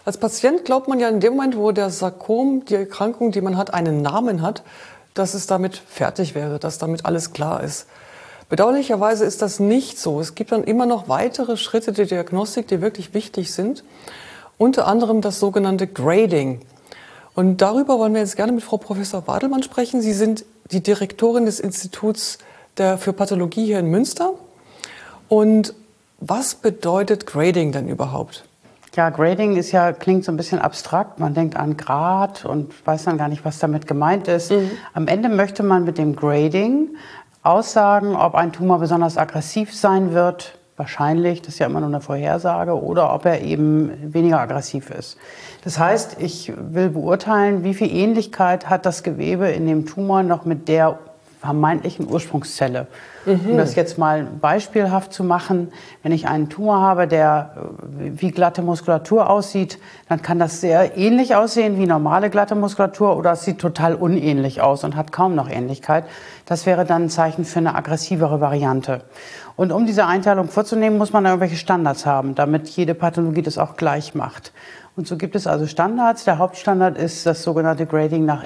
Als Patient glaubt man ja in dem Moment, wo der Sarkom, die Erkrankung, die man hat, einen Namen hat, dass es damit fertig wäre, dass damit alles klar ist. Bedauerlicherweise ist das nicht so. Es gibt dann immer noch weitere Schritte der Diagnostik, die wirklich wichtig sind. Unter anderem das sogenannte Grading. Und darüber wollen wir jetzt gerne mit Frau Professor Wadelmann sprechen. Sie sind die Direktorin des Instituts für Pathologie hier in Münster. Und was bedeutet Grading denn überhaupt? Ja, Grading klingt so ein bisschen abstrakt. Man denkt an Grad und weiß dann gar nicht, was damit gemeint ist. Am Ende möchte man mit dem Grading aussagen, ob ein Tumor besonders aggressiv sein wird, wahrscheinlich, das ist ja immer nur eine Vorhersage, oder ob er eben weniger aggressiv ist. Das heißt, ich will beurteilen, wie viel Ähnlichkeit hat das Gewebe in dem Tumor noch mit der vermeintlichen Ursprungszelle. Um das jetzt mal beispielhaft zu machen, wenn ich einen Tumor habe, der wie glatte Muskulatur aussieht, dann kann das sehr ähnlich aussehen wie normale glatte Muskulatur oder es sieht total unähnlich aus und hat kaum noch Ähnlichkeit. Das wäre dann ein Zeichen für eine aggressivere Variante. Und um diese Einteilung vorzunehmen, muss man irgendwelche Standards haben, damit jede Pathologie das auch gleich macht. Und so gibt es also Standards. Der Hauptstandard ist das sogenannte Grading nach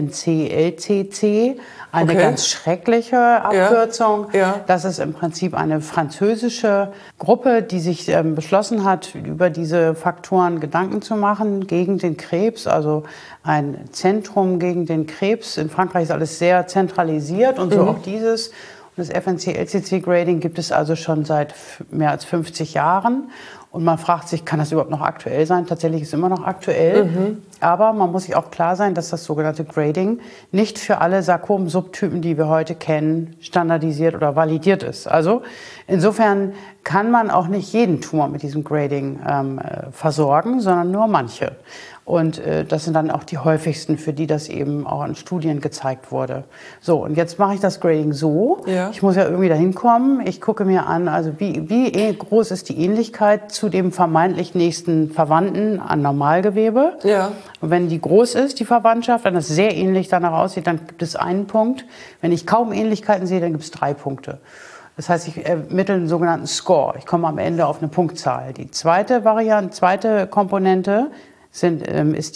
FNC-LCC, eine ganz schreckliche Abkürzung. Ja. Das ist im Prinzip eine französische Gruppe, die sich beschlossen hat, über diese Faktoren Gedanken zu machen gegen den Krebs, also ein Zentrum gegen den Krebs. In Frankreich ist alles sehr zentralisiert und so auch dieses. Und das FNC-LCC-Grading gibt es also schon seit mehr als 50 Jahren. Und man fragt sich, kann das überhaupt noch aktuell sein? Tatsächlich ist es immer noch aktuell. Aber man muss sich auch klar sein, dass das sogenannte Grading nicht für alle Sarkom-Subtypen, die wir heute kennen, standardisiert oder validiert ist. Also insofern kann man auch nicht jeden Tumor mit diesem Grading versorgen, sondern nur manche. Und das sind dann auch die häufigsten, für die das eben auch in Studien gezeigt wurde. So, und jetzt mache ich das Grading so. Ja. Ich muss ja irgendwie dahin kommen. Ich gucke mir an, also wie groß ist die Ähnlichkeit zu dem vermeintlich nächsten Verwandten an Normalgewebe. Ja. Und wenn die groß ist, die Verwandtschaft, wenn das sehr ähnlich danach aussieht, dann gibt es einen Punkt. Wenn ich kaum Ähnlichkeiten sehe, dann gibt es 3 Punkte. Das heißt, ich ermittle einen sogenannten Score. Ich komme am Ende auf eine Punktzahl. Die zweite Komponente ist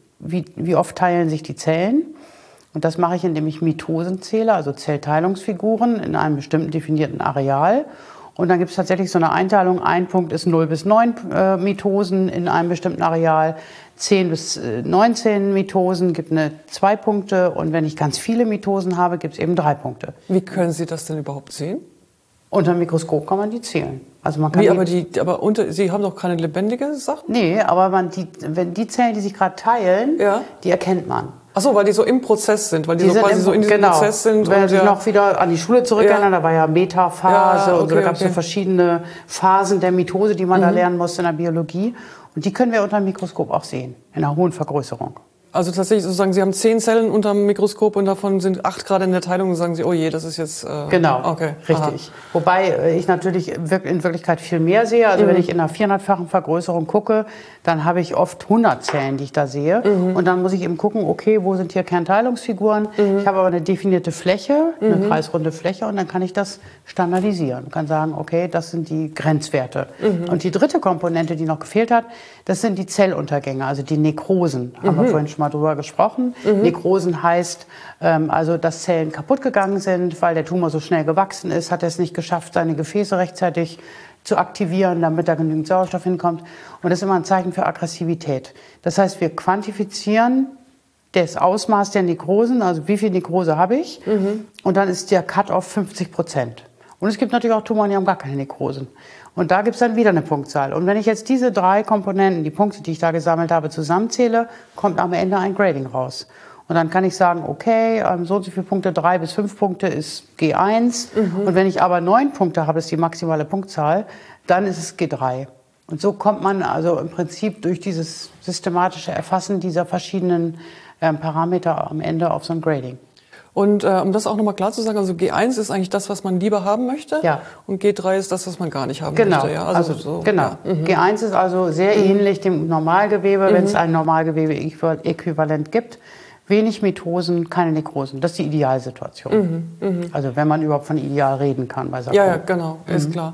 wie oft teilen sich die Zellen. Und das mache ich, indem ich Mitosen zähle, also Zellteilungsfiguren in einem bestimmten definierten Areal. Und dann gibt es tatsächlich so eine Einteilung. Ein Punkt ist 0 bis 9 Mitosen in einem bestimmten Areal. 10 bis 19 Mitosen gibt 2 Punkte. Und wenn ich ganz viele Mitosen habe, gibt es eben 3 Punkte. Wie können Sie das denn überhaupt sehen? Unter dem Mikroskop kann man die zählen. Also man kann Sie haben doch keine lebendige Sachen? Nee, aber wenn die Zellen, die sich gerade teilen, die erkennt man. Ach so, weil die so im Prozess sind, weil die so quasi so in diesem Prozess sind. Wenn ich noch wieder an die Schule zurückerinnere, da war ja Metaphase und so, da gab es so verschiedene Phasen der Mitose, die man da lernen musste in der Biologie. Und die können wir unter dem Mikroskop auch sehen, in einer hohen Vergrößerung. Also tatsächlich sozusagen, Sie haben 10 Zellen unter dem Mikroskop und davon sind 8 gerade in der Teilung und sagen Sie, oh je, das ist jetzt... Genau, richtig. Aha. Wobei ich natürlich in Wirklichkeit viel mehr sehe. Also wenn ich in einer 400-fachen Vergrößerung gucke, dann habe ich oft 100 Zellen, die ich da sehe. Und dann muss ich eben gucken, okay, wo sind hier Kernteilungsfiguren? Ich habe aber eine definierte Fläche, eine kreisrunde Fläche und dann kann ich das standardisieren. Ich kann sagen, okay, das sind die Grenzwerte. Und die dritte Komponente, die noch gefehlt hat, das sind die Zelluntergänge, also die Nekrosen. Haben wir vorhin schon mal drüber gesprochen. Nekrosen heißt, also dass Zellen kaputt gegangen sind, weil der Tumor so schnell gewachsen ist, hat er es nicht geschafft, seine Gefäße rechtzeitig zu aktivieren, damit da genügend Sauerstoff hinkommt. Und das ist immer ein Zeichen für Aggressivität. Das heißt, wir quantifizieren das Ausmaß der Nekrosen, also wie viel Nekrose habe ich, und dann ist der Cut-off 50%. Und es gibt natürlich auch Tumoren, die haben gar keine Nekrosen. Und da gibt es dann wieder eine Punktzahl. Und wenn ich jetzt diese 3 Komponenten, die Punkte, die ich da gesammelt habe, zusammenzähle, kommt am Ende ein Grading raus. Und dann kann ich sagen, okay, so und so viele Punkte, 3 bis 5 Punkte ist G1. Und wenn ich aber 9 Punkte habe, ist die maximale Punktzahl, dann ist es G3. Und so kommt man also im Prinzip durch dieses systematische Erfassen dieser verschiedenen Parameter am Ende auf so ein Grading. Und um das auch nochmal klar zu sagen, also G1 ist eigentlich das, was man lieber haben möchte. Ja. Und G3 ist das, was man gar nicht haben möchte. Ja? Genau. G1 ist also sehr ähnlich dem Normalgewebe, wenn es ein Normalgewebe-Äquivalent gibt. Wenig Mitosen, keine Nekrosen. Das ist die Idealsituation. Also wenn man überhaupt von ideal reden kann bei Sarkom. Ja, genau, ist klar.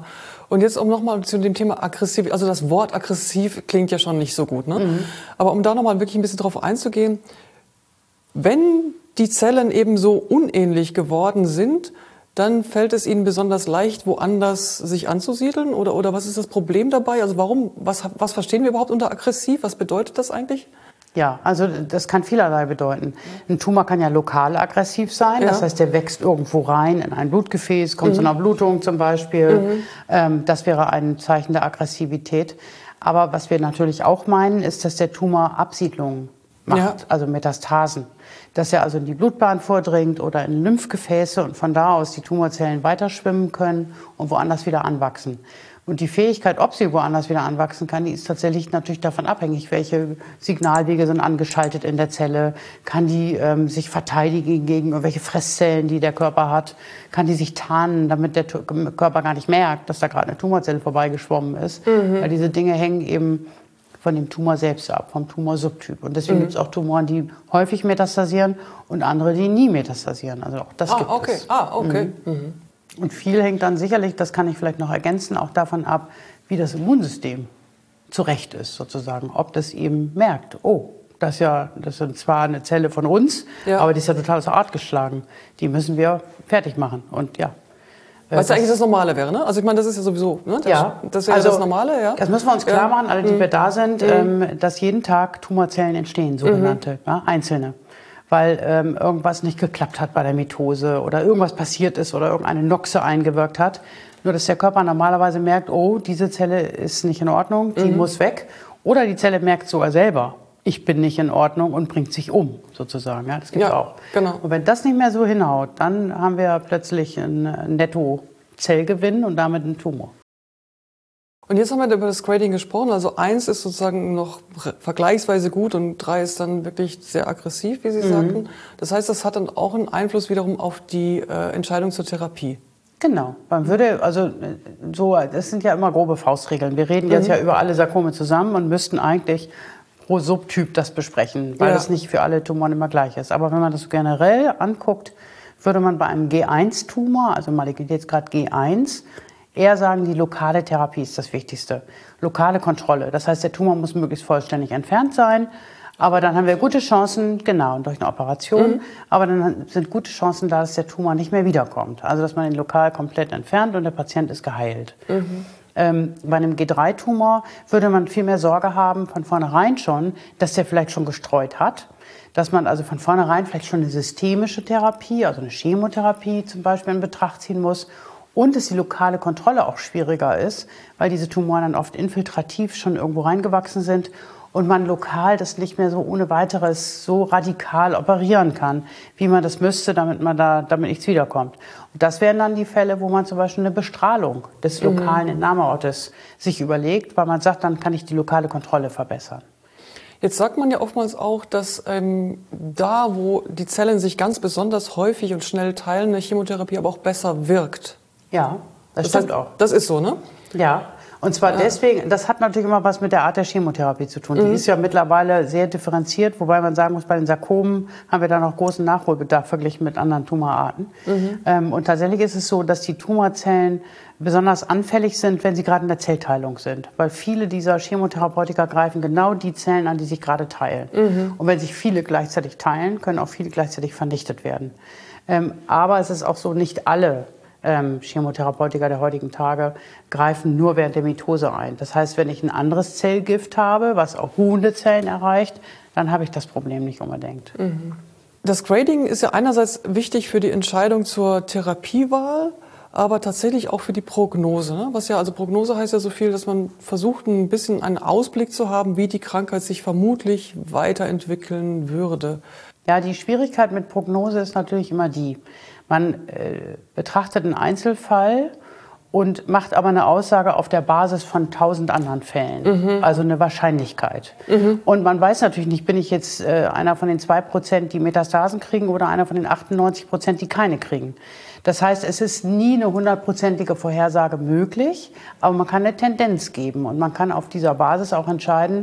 Und jetzt nochmal zu dem Thema aggressiv, also das Wort aggressiv klingt ja schon nicht so gut, ne? Aber um da nochmal wirklich ein bisschen drauf einzugehen, wenn die Zellen eben so unähnlich geworden sind, dann fällt es ihnen besonders leicht, woanders sich anzusiedeln? Oder was ist das Problem dabei? Also was verstehen wir überhaupt unter aggressiv? Was bedeutet das eigentlich? Ja, also das kann vielerlei bedeuten. Ein Tumor kann ja lokal aggressiv sein, das heißt, der wächst irgendwo rein in ein Blutgefäß, kommt zu einer Blutung zum Beispiel. Das wäre ein Zeichen der Aggressivität. Aber was wir natürlich auch meinen, ist, dass der Tumor Absiedlungen macht, also Metastasen. Dass er also in die Blutbahn vordringt oder in Lymphgefäße und von da aus die Tumorzellen weiterschwimmen können und woanders wieder anwachsen. Und die Fähigkeit, ob sie woanders wieder anwachsen kann, die ist tatsächlich natürlich davon abhängig, welche Signalwege sind angeschaltet in der Zelle. Kann die sich verteidigen gegen irgendwelche Fresszellen, die der Körper hat? Kann die sich tarnen, damit der Körper gar nicht merkt, dass da gerade eine Tumorzelle vorbeigeschwommen ist? Weil diese Dinge hängen eben von dem Tumor selbst ab, vom Tumorsubtyp. Und deswegen gibt es auch Tumoren, die häufig metastasieren und andere, die nie metastasieren. Also auch das gibt es. Und viel hängt dann sicherlich, das kann ich vielleicht noch ergänzen, auch davon ab, wie das Immunsystem zurecht ist sozusagen. Ob das eben merkt, oh, das ist zwar eine Zelle von uns, aber die ist ja total aus der Art geschlagen. Die müssen wir fertig machen. Und ja. Was eigentlich das Normale wäre, ne? Also ich meine, das ist ja sowieso, ne? Das wäre also das Normale, ja. Das müssen wir uns klar machen, alle, die wir da sind, dass jeden Tag Tumorzellen entstehen, sogenannte, einzelne. Weil irgendwas nicht geklappt hat bei der Mitose oder irgendwas passiert ist oder irgendeine Noxe eingewirkt hat. Nur, dass der Körper normalerweise merkt, oh, diese Zelle ist nicht in Ordnung, die muss weg. Oder die Zelle merkt sogar selber, ich bin nicht in Ordnung und bringt sich um, sozusagen. Ja, das gibt es auch. Genau. Und wenn das nicht mehr so hinhaut, dann haben wir plötzlich einen Netto-Zellgewinn und damit einen Tumor. Und jetzt haben wir über das Grading gesprochen. Also 1 ist sozusagen noch vergleichsweise gut und 3 ist dann wirklich sehr aggressiv, wie Sie sagten. Das heißt, das hat dann auch einen Einfluss wiederum auf die Entscheidung zur Therapie. Genau. Man würde, also so, das sind ja immer grobe Faustregeln. Wir reden jetzt ja über alle Sarkome zusammen und müssten eigentlich pro Subtyp das besprechen, weil das nicht für alle Tumoren immer gleich ist. Aber wenn man das generell anguckt, würde man bei einem G1-Tumor, also Malignantitätsgrad G1, eher sagen, die lokale Therapie ist das Wichtigste. Lokale Kontrolle. Das heißt, der Tumor muss möglichst vollständig entfernt sein. Aber dann haben wir gute Chancen, genau, durch eine Operation. Aber dann sind gute Chancen da, dass der Tumor nicht mehr wiederkommt. Also, dass man ihn lokal komplett entfernt und der Patient ist geheilt. Bei einem G3-Tumor würde man viel mehr Sorge haben, von vornherein schon, dass der vielleicht schon gestreut hat. Dass man also von vornherein vielleicht schon eine systemische Therapie, also eine Chemotherapie zum Beispiel in Betracht ziehen muss. Und dass die lokale Kontrolle auch schwieriger ist, weil diese Tumoren dann oft infiltrativ schon irgendwo reingewachsen sind und man lokal das nicht mehr so ohne weiteres so radikal operieren kann, wie man das müsste, damit nichts wiederkommt. Und das wären dann die Fälle, wo man zum Beispiel eine Bestrahlung des lokalen Entnahmeortes sich überlegt, weil man sagt, dann kann ich die lokale Kontrolle verbessern. Jetzt sagt man ja oftmals auch, dass da, wo die Zellen sich ganz besonders häufig und schnell teilen, eine Chemotherapie aber auch besser wirkt. Ja, das stimmt auch. Das ist so, ne? Ja, und zwar deswegen, das hat natürlich immer was mit der Art der Chemotherapie zu tun. Die ist ja mittlerweile sehr differenziert, wobei man sagen muss, bei den Sarkomen haben wir da noch großen Nachholbedarf verglichen mit anderen Tumorarten. Und tatsächlich ist es so, dass die Tumorzellen besonders anfällig sind, wenn sie gerade in der Zellteilung sind. Weil viele dieser Chemotherapeutika greifen genau die Zellen an, die sich gerade teilen. Und wenn sich viele gleichzeitig teilen, können auch viele gleichzeitig vernichtet werden. Aber es ist auch so, nicht alle Chemotherapeutika der heutigen Tage greifen nur während der Mitose ein. Das heißt, wenn ich ein anderes Zellgift habe, was auch ruhende Zellen erreicht, dann habe ich das Problem nicht unbedingt. Das Grading ist ja einerseits wichtig für die Entscheidung zur Therapiewahl, aber tatsächlich auch für die Prognose. Ne? Also Prognose heißt ja so viel, dass man versucht, ein bisschen einen Ausblick zu haben, wie die Krankheit sich vermutlich weiterentwickeln würde. Ja, die Schwierigkeit mit Prognose ist natürlich immer die, man betrachtet einen Einzelfall und macht aber eine Aussage auf der Basis von 1000 anderen Fällen, also eine Wahrscheinlichkeit. Und man weiß natürlich nicht, bin ich jetzt einer von den 2%, die Metastasen kriegen oder einer von den 98%, die keine kriegen. Das heißt, es ist nie eine 100%ige Vorhersage möglich, aber man kann eine Tendenz geben und man kann auf dieser Basis auch entscheiden,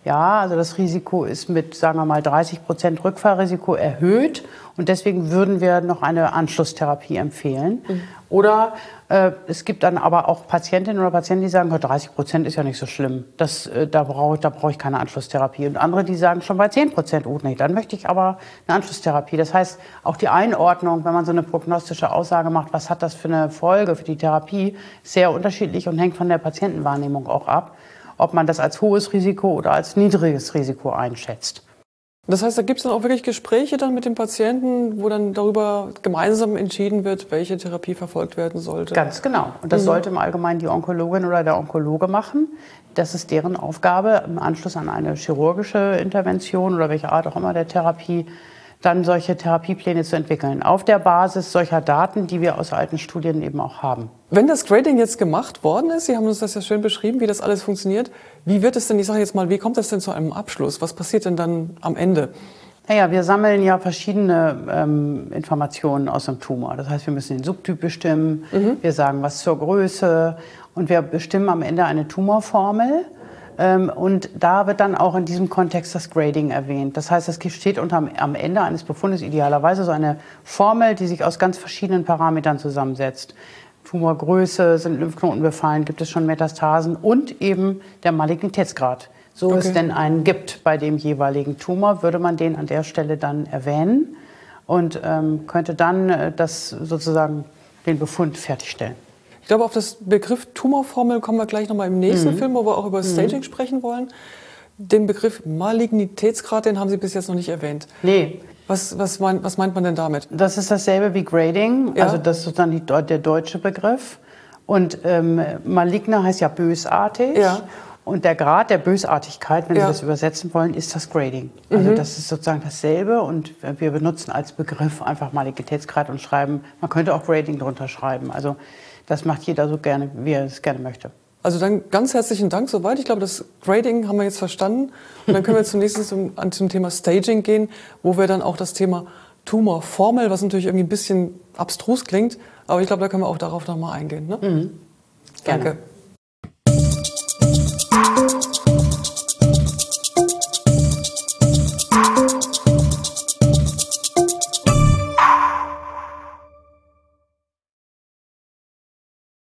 Ja, also das Risiko ist mit, sagen wir mal, 30% Rückfallrisiko erhöht und deswegen würden wir noch eine Anschlusstherapie empfehlen. Oder es gibt dann aber auch Patientinnen oder Patienten, die sagen, 30% ist ja nicht so schlimm, da brauche ich keine Anschlusstherapie. Und andere, die sagen schon bei 10%, oh nee, dann möchte ich aber eine Anschlusstherapie. Das heißt, auch die Einordnung, wenn man so eine prognostische Aussage macht, was hat das für eine Folge für die Therapie, ist sehr unterschiedlich und hängt von der Patientenwahrnehmung auch ab, ob man das als hohes Risiko oder als niedriges Risiko einschätzt. Das heißt, da gibt es dann auch wirklich Gespräche dann mit dem Patienten, wo dann darüber gemeinsam entschieden wird, welche Therapie verfolgt werden sollte? Ganz genau. Und das sollte im Allgemeinen die Onkologin oder der Onkologe machen. Das ist deren Aufgabe, im Anschluss an eine chirurgische Intervention oder welche Art auch immer der Therapie, dann solche Therapiepläne zu entwickeln, auf der Basis solcher Daten, die wir aus alten Studien eben auch haben. Wenn das Grading jetzt gemacht worden ist, Sie haben uns das ja schön beschrieben, wie das alles funktioniert, wie wird es denn, ich sage jetzt mal, wie kommt das denn zu einem Abschluss? Was passiert denn dann am Ende? Naja, wir sammeln ja verschiedene Informationen aus dem Tumor. Das heißt, wir müssen den Subtyp bestimmen, wir sagen was zur Größe und wir bestimmen am Ende eine Tumorformel. Und da wird dann auch in diesem Kontext das Grading erwähnt. Das heißt, es steht am Ende eines Befundes idealerweise so eine Formel, die sich aus ganz verschiedenen Parametern zusammensetzt. Tumorgröße, sind Lymphknoten befallen, gibt es schon Metastasen und eben der Malignitätsgrad. So es denn einen gibt bei dem jeweiligen Tumor, würde man den an der Stelle dann erwähnen und könnte dann den Befund fertigstellen. Ich glaube, auf das Begriff Tumorformel kommen wir gleich nochmal im nächsten Film, wo wir auch über Staging sprechen wollen. Den Begriff Malignitätsgrad, den haben Sie bis jetzt noch nicht erwähnt. Nee. Was meint man denn damit? Das ist dasselbe wie Grading, also das ist sozusagen der deutsche Begriff. Und maligne heißt ja bösartig. Ja. Und der Grad der Bösartigkeit, wenn Sie das übersetzen wollen, ist das Grading. Also das ist sozusagen dasselbe und wir benutzen als Begriff einfach Malignitätsgrad und schreiben, man könnte auch Grading drunter schreiben. Also das macht jeder so gerne, wie er es gerne möchte. Also dann ganz herzlichen Dank soweit. Ich glaube, das Grading haben wir jetzt verstanden. Und dann können wir zunächst zum Thema Staging gehen, wo wir dann auch das Thema Tumorformel, was natürlich irgendwie ein bisschen abstrus klingt, aber ich glaube, da können wir auch darauf nochmal eingehen. Ne? Gerne. Danke.